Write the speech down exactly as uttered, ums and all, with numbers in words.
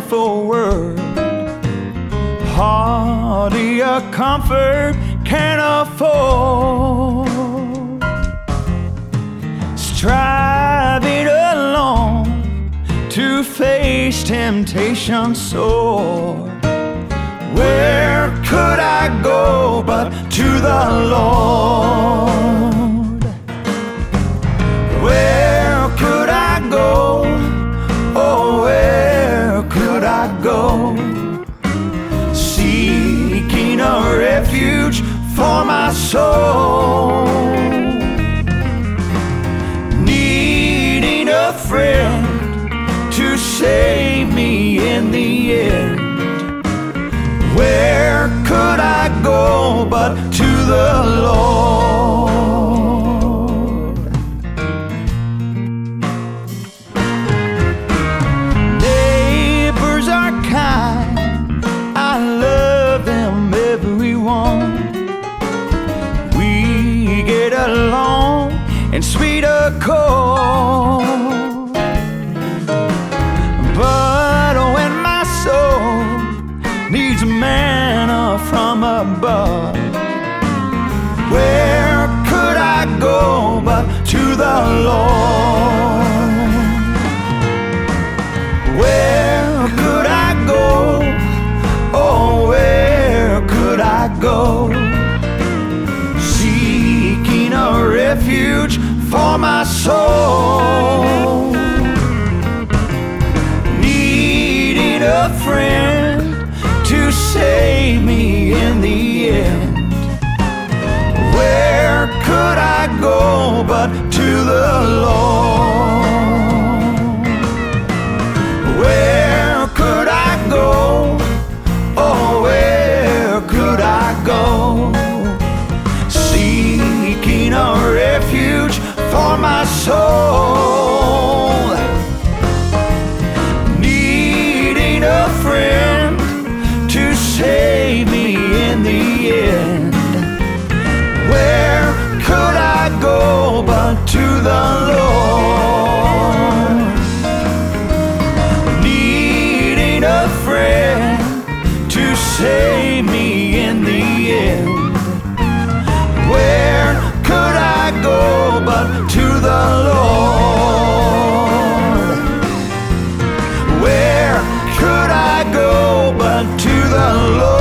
for word. Hardly a comfort can afford. Striving alone to face temptation sore. Where could I go but to the Lord? Where could I go? Oh, where could I go? Seeking a refuge for my soul, needing a friend to save me in the end. Where could I go but to the Lord? Neighbors are kind, I love them, everyone. We get along in sweet accord. But when my soul needs manna from above, where could I go but to the Lord? Where could I go? Oh, where could I go? Seeking a refuge for my soul, needing a friend to save me in the end. Where could I go but to the Lord? Where could I go? Oh, where could I go? Seeking a refuge for my soul, needing a friend to save me in the end. Where could I go but to the Lord? Needing a friend to save me in the end. Where could I go but to the Lord? Where could I go but to the Lord?